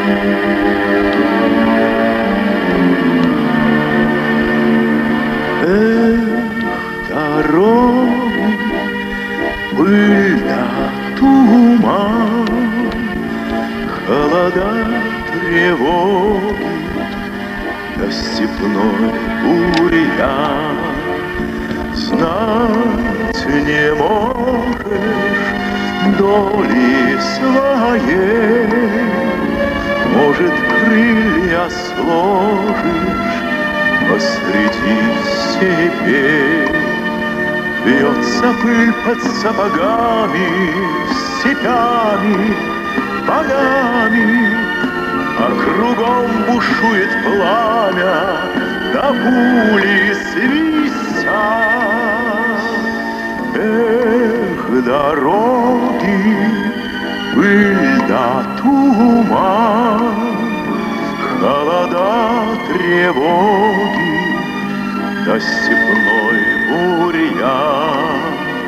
Дороги, пыль да туман, холода, тревоги, да степной бурьян. Знать не можешь доли своей, может, крылья сложишь посреди степей. Бьется пыль под сапогами, степями, полями, а кругом бушует пламя, да пули свистят. Эх, дороги, пыль да туман, холода, тревоги, да степной бурьян.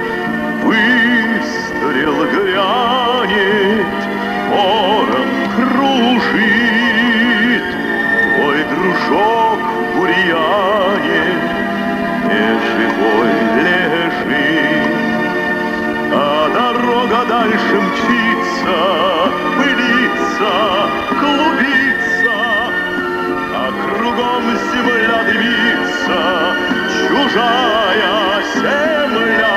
Выстрел грянет, ворон кружит, твой дружок в бурьяне неживой лежит. А дорога дальше мчится, пылится, клубится, а кругом земля дымится, чужая земля.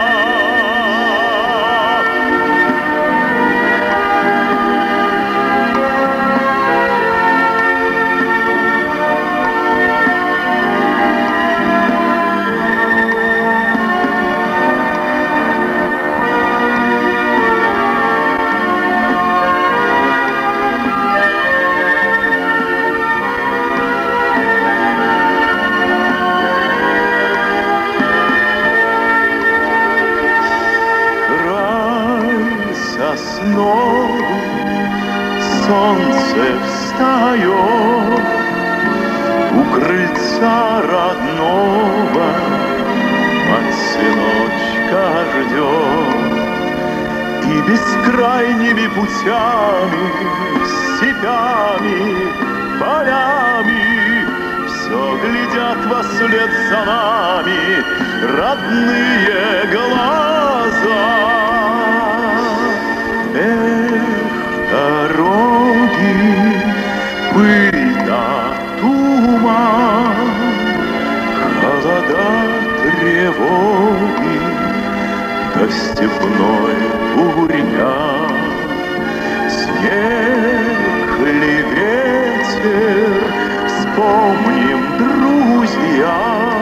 Сосновый солнце встает, у крыльца родного мать сыночка ждет. И бескрайними путями, степями, полями все глядят вослед за нами родные глаза. Дороги, пыль да туман, холода, тревоги, да степной бурьян. Снег ли ветер, вспомним, друзья,